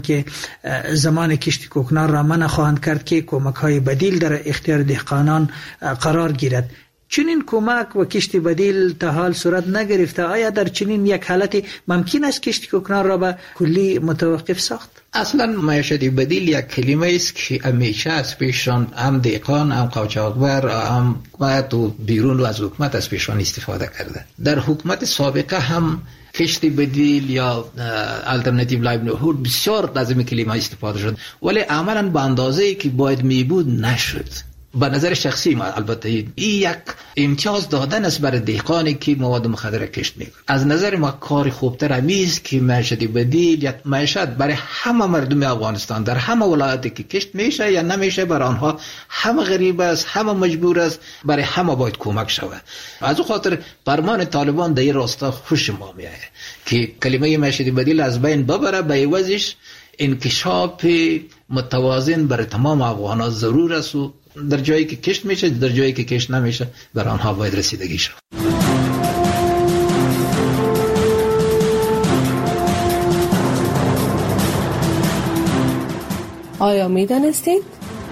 که زمان کشت کوکنار را منع خواهند کرد که کمک‌های بدیل در اختیار دهقانان قرار گیرد. چنین کمک و کشت بدیل تا حال صورت نگرفته. آیا در چنین یک حالتی ممکن است کشت کوکنار را به کلی متوقف ساخت؟ اصلا معیشت بدیل یک کلمه است که همیشه از پیشان هم دهقان هم قاچاقبر هم حکومت و بیرون و از حکومت از پیشان استفاده کرده. در حکومت سابقه هم کشت بدیل یا الټرناتیو لایولیهود بسیار از این کلمه استفاده شد، ولی عملا به اندازه‌ای که باید می بود نشد. به نظر شخصی ما البته این یک امتیاز دادن است برای دهقانی که مواد مخدر کشت میکنه. از نظر ما کار خوبتر همیست که معیشت بدیل یا معیشت برای همه مردم افغانستان در همه ولایاتی که کشت میشه یا نمیشه برای آنها همه غریب است، همه مجبور است، برای همه باید کمک شود. از اون خاطر فرمان طالبان در این راستا خوش ما میاد که کلمه معیشت بدیل از بین ببره، به عوضش انکشاف متوازن برای تمام افغانان ضرور است و در جایی که کشت میشه، در جایی که کشت نمیشه بر آنها باید رسیدگی شد. آیا میدانستید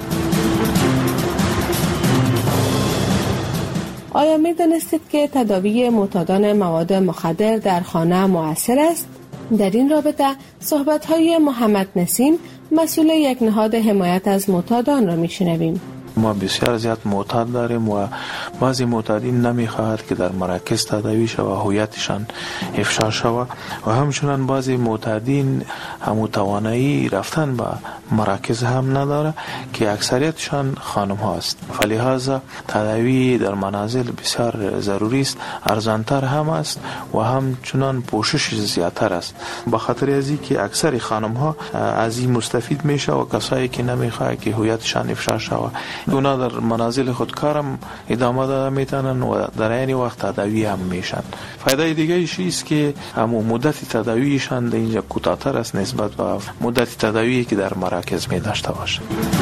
که تداوی معتادان مواد مخدر در خانه مؤثر است؟ در این رابطه صحبت‌های محمد نسیم مسئول یک نهاد حمایت از معتادان را میشنویم. ما بسیار زیاد معتاد داریم و بعضی معتادین نمیخواهد که در مراکز تداوی شود و هویتشان افشا شود و همچنان بعضی معتادین هم توانایی رفتن به مراکز هم نداره که اکثریتشان خانم هاست. فلهذا تداوی در منازل بسیار ضروری است، ارزانتر هم است و همچنان پوشش زیادتر است. به خاطر از اینکه اکثر خانم ها از این مستفید میشه و کسایی که نمیخواد که هویتشان افشا شود اونا در منازل خود کارم ادامه داده میتونن و در عین وقت تداوی هم میشن. فایده دیگه ایشی است که همون مدت تداویشان در اینجا کوتاه‌تر است نسبت به مدت تداویی که در مراکز می داشته باشه.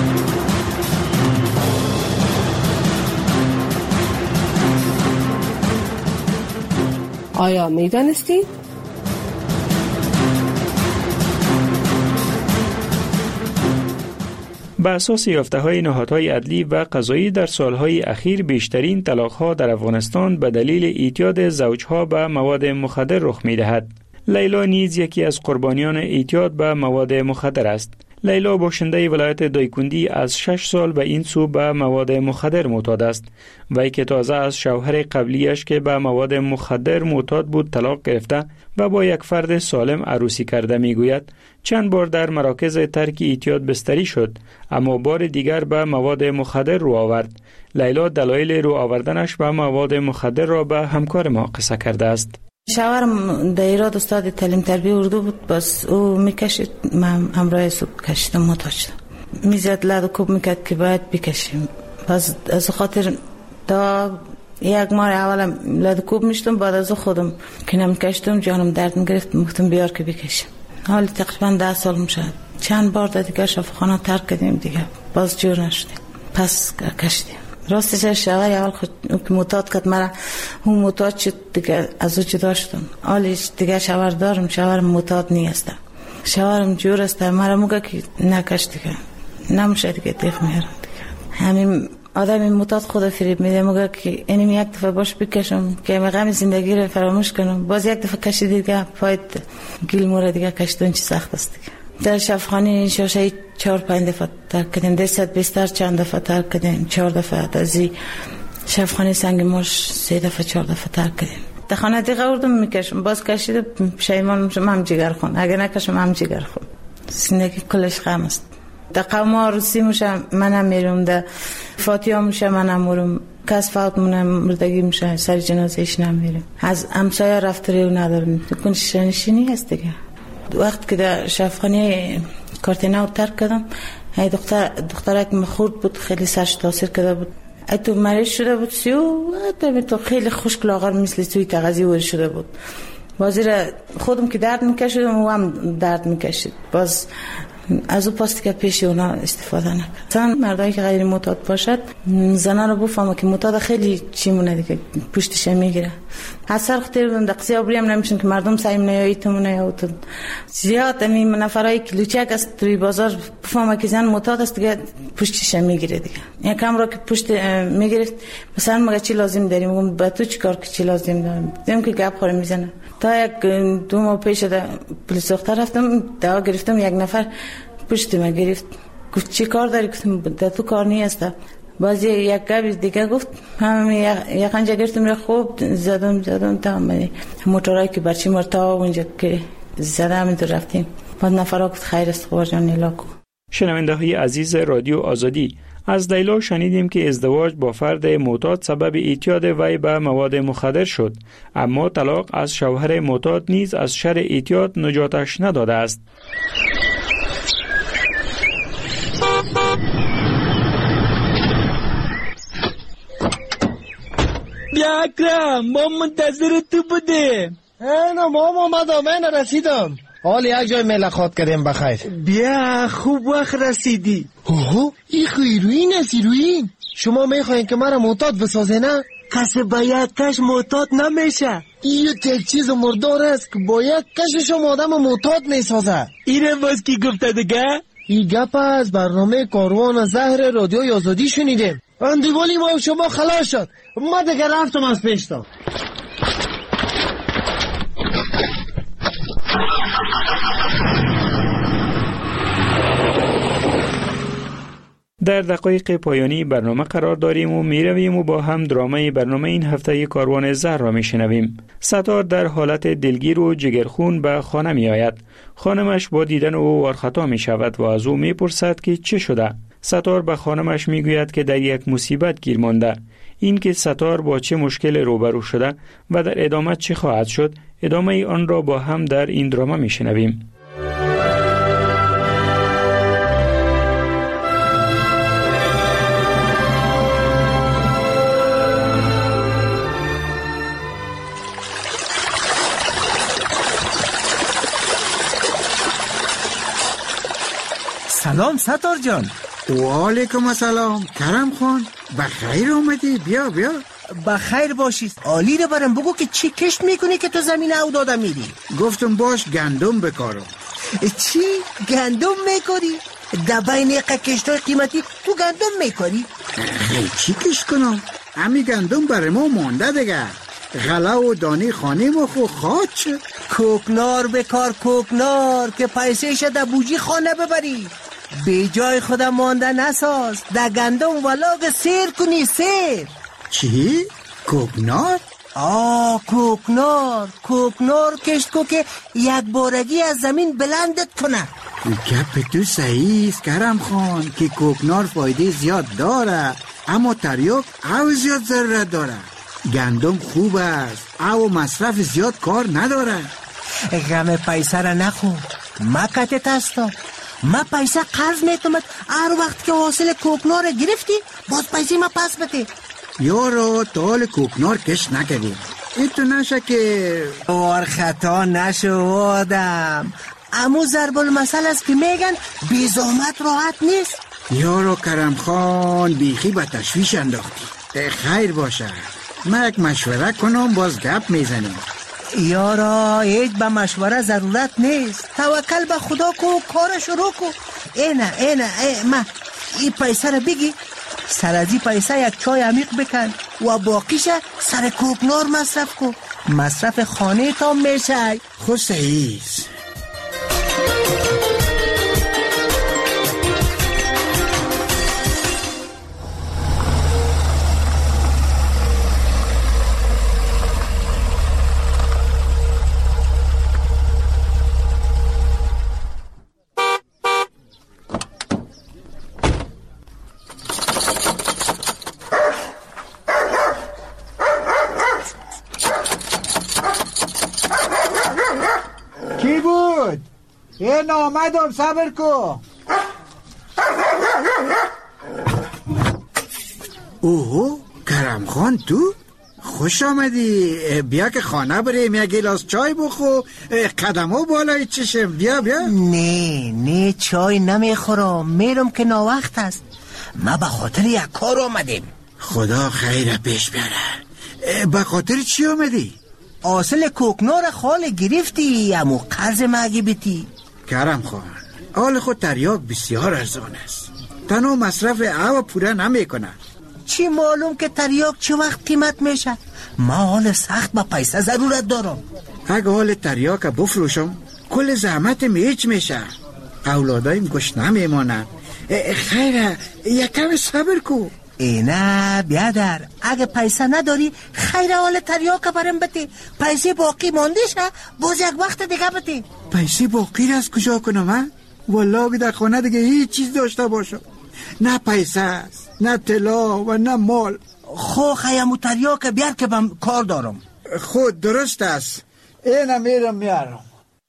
آیا میدانستید؟ به اساس یافته‌های نهادهای عدلی و قضایی در سالهای اخیر بیشترین طلاق‌ها در افغانستان به دلیل اعتیاد زوجها به مواد مخدر رخ می‌دهد. لیلا نیز یکی از قربانیان اعتیاد به مواد مخدر است. لیلا باشنده ولایت دایکندی از 6 سال به این سو به مواد مخدر معتاد است. وی که تازه از شوهر قبلیش که به مواد مخدر معتاد بود طلاق گرفته و با یک فرد سالم عروسی کرده میگوید چند بار در مراکز ترک اعتیاد بستری شد اما بار دیگر به مواد مخدر رو آورد. لیلا دلایل رو آوردنش به مواد مخدر را به همکار ما قصه کرده است. شوهرم در ایراد استاد تعلیم تربیه اردو بود، بس او میکشید، من همراه صبح کشیدم، معتاد شدم. میزد لد و کوب میکرد که باید بکشیم. پس از خاطر تا یک ماه اول لد و کوب میشتم، بعد از خودم که نمیکشتم جانم درد میگرفت، گفتم بیار که بکشم. حالا تقریبا 10 سال میشه. چند بار دیگه شفاخانه ترک کردیم دیگه، باز جور نشدیم، پس کشیدیم. راستش شوهر اول خود که معتاد کرد مرا، اون معتاد شد دیگه از او جدا شدم. حالیش دیگه شوهر دارم، شوهرم معتاد نیست، شوهرم جور است، مرا موگه که نکش دیگه نمیشه دیگه دیخ میرم دیگه. همین آدمی معتاد خود فریب میده، موگه که اینم یک دفعه باش بکشم که غم زندگی رو فراموش کنم، باز یک دفعه کشید دیگه پاید گیل مور دیگه کشیدن چی سخت است دیگه. در شفاخانه شاشه 4-5 دفعه ترک کردیم، 200 بیشتر چند دفعه ترک کردیم، 4 دفعه دازی شفاخانه سنگ ماش 3 دفعه 4 دفعه ترک کردیم. در خانه دیگه اردم میکشم، باز کشید پشیمان میشم، هم جگر خون، اگه نکشم هم جگر خون. زندگی کلش غم است. در قوم عروسی میشم منم میرم، در فاتحه میشم منم میرم، کس فوت مونم مردگی میشه سر جنازهش نمیریم، از همسایه رفتاری نداریم، کنش نشینی هست دیگه. وقت که در شفاخانه کارتینا ترک کردم، ای دختره که مخورد بود، خیلی سرش تاثیر کرده بود، ای تو مریض شده بود، تو خیلی خشک لاغر مثل توی تغذیه ور شده بود. بازی را خودم که درد میکشیدم و هم درد میکشید، باز از او پاست که پیش اونا استفاده نکرد. مثلا مردایی که غیر معتاد باشد زنا رو بفهمه که معتاد خیلی چی مونه دیگه پشتش میگیره. اثر خطر بم دقیقاً ابری هم نمیشن که مردم سعی نیایی تمونه یا تو زیاد همین نفرای که لوچک است توی بازار بفهمه که زن معتاد است دیگه پشتش میگیره دیگه. این کم را که پشت میگرفت مثلا مگه چی لازم داریم میگم با تو چیکار که چی لازم داریم دیدم که گپ خور میزنه. تا یک 2 ماه پیش پلیس دختر رفتم دعوا گرفتم یک نفر پشت من گرفت گفت چی کار داری؟ گفتم ده تو کار نیست. باز یک گپ دیگه گفت همین یک خنجر گرفتم را خوب زدم تا موتورایی که برچی مرتا اونجا که زدم اینطور رفتیم. بعد نفرها گفت خیر است خوار جان نیلا کو. شنونده های عزیز رادیو آزادی، از لیلا شنیدیم که ازدواج با فرد معتاد سبب اعتیاد وی به مواد مخدر شد، اما طلاق از شوهر معتاد نیز از شر اعتیاد نجاتش نداده است. بیا اکرم، ما منتظر تو بودیم. نه ما اومدم، من رسیدم. حال یک جای ملاقات کردیم بخیر. بیا خوب وقت رسیدی. اوه این خیروین است ایروین. شما میخواین که مرا معتاد بسازه نه؟ کسی باید کش معتاد نمیشه. این یک چیز مردار است که باید کشش آدم معتاد میسازه. اینه باز کی گفته دیگه؟ این گپ از برنامه کاروان زهر رادیو آزادی شنیدیم. اندیوالی ما شما خلاص شد. ما دیگه رفتم از پیشتا. در دقایق پایانی برنامه قرار داریم و میرویم و با هم درامه برنامه این هفته کاروان زهر را میشنویم. ستار در حالت دلگیر و جگرخون به خانه می آید. خانمش با دیدن او وارخطا می شود و از او می پرسد که چه شده. ستار به خانمش می گوید که در یک مصیبت گیر مانده. این که ستار با چه مشکل روبرو شده و در ادامه چه خواهد شد، ادامه آن را با هم در این درامه می شنویم. سلام ستار جان. و علیکم السلام کرم خان، بخیر آمدی. بیا بخیر باشی. عالی رو برم بگو که چی کشت میکنی که تو زمین او داده میری؟ گفتم باش گندم بکارم. چی؟ گندم میکاری؟ در بین کشتای قیمتی تو گندم میکاری؟ چی کشت کنم؟ همی گندم برای ما مانده دیگه. غله و دانی خانه ما خو خواهد شد. کوکنار بکار، کوکنار که پیسه شد در بوجی خانه ببری. به جای خودم مانده نساز، در گندم ولاغ سیر کنی. سیر چی؟ کوکنار؟ کوکنار کشت کو که یک بارگی از زمین بلندت کنه. گپ تو صحیح است کرم خان که کوکنار فایده زیاد داره، اما تریاک او زیاد ضرورت داره. گندم خوب است او مصرف زیاد کار نداره. غم پیسه را نخو، ما کتت هستم. ما پیسه قرض میتونم، هر وقت که حاصل کوکنار گرفتی باز پیسه ما پس بده. یارو تال کوکنار کش نکردیم. این تو نشه که وار خطا نشو آدم. امو ضرب المثل است که میگن بی زحمت راحت نیست. یارو کرم خان بیخی به تشویش انداختی. خیر باشه، من یک مشوره کنم باز گپ میزنیم. یارا هیچ به مشوره ضرورت نیست. توکل به خدا کو، کار شروع کو. ما این پیسه رو بگی، سر از این پیسه یک چای عمیق بکن و باقیش سر کوکنار مصرف کو. مصرف خانه تا میشه. خود صحیح است. کی بود؟ این آمدم، صبر کو. اوه کرم خان تو؟ خوش آمدی. بیا که خانه بریم، یک گلاس چای بخو، قدمو بالای چشم. بیا. نه چای نمیخورم، میرم که ناوقت است. ما به خاطر یک کار آمدیم. خدا خیر پیش بیاره. به خاطر چی آمدی؟ اصل کوکنار خال گرفتی، امو قرض مگی بیتی. کرم خان، حال خود تریاک بسیار ارزان است، تنها مصرف او پوره نمیکنه. چی معلوم که تریاک چه وقت قیمت میشه؟ ما حال سخت با پیسه ضرورت دارم. اگه حال تریاک بفروشم کل زحمت هیچ میشه، اولادایم گوش نمیمانن. خیره یک کم صبر کو. نه بیادر، اگه پیسه نداری خیر حال تریاک برم بتی، پیسه باقی مانده شه باز یک وقت دیگه بتی. پیسه باقی از کجا کنم؟ والله در خانه دیگه هیچ چیز داشته باشم، نه پیسه است، نه طلا و نه مال. خو خیمو تریاک بیار که من کار دارم. خود درست است، اینم میرم میارم.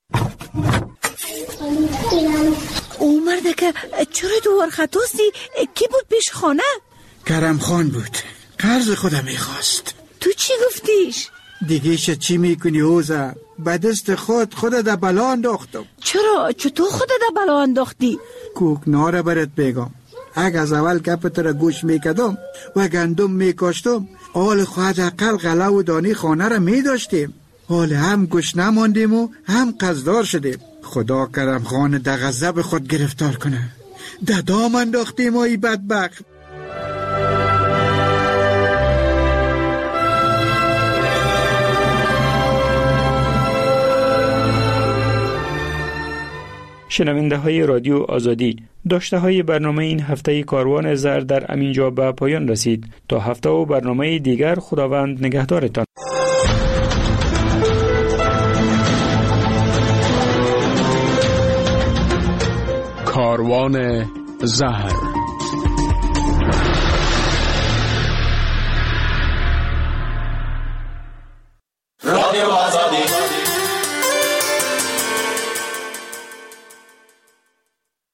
او مرده که چرا دوار خطاستی؟ کی بود پیش خانه؟ کرم خان بود، قرض خودم میخواست. تو چی گفتیش؟ دیگه چی میکنی اوزا؟ به دست خودت در بلا انداختم. چطور خودت در بلا انداختی؟ کوکنار برات بگم، اگه از اول گپت را گوش میکدم و گندم میکاشتم، حال خواهد اقل غله و دانی خانه را میداشتیم. حال هم گوش نماندیم و هم قصدار شدیم. خدا کرم خان در غضب خود گرفتار کنه، در دام انداختیم و ای بدبخت. شنونده های رادیو آزادی، داشته های برنامه این هفته کاروان زر در امینجا به پایان رسید. تا هفته و برنامه دیگر، خداوند نگهدارتان. کاروان زهر.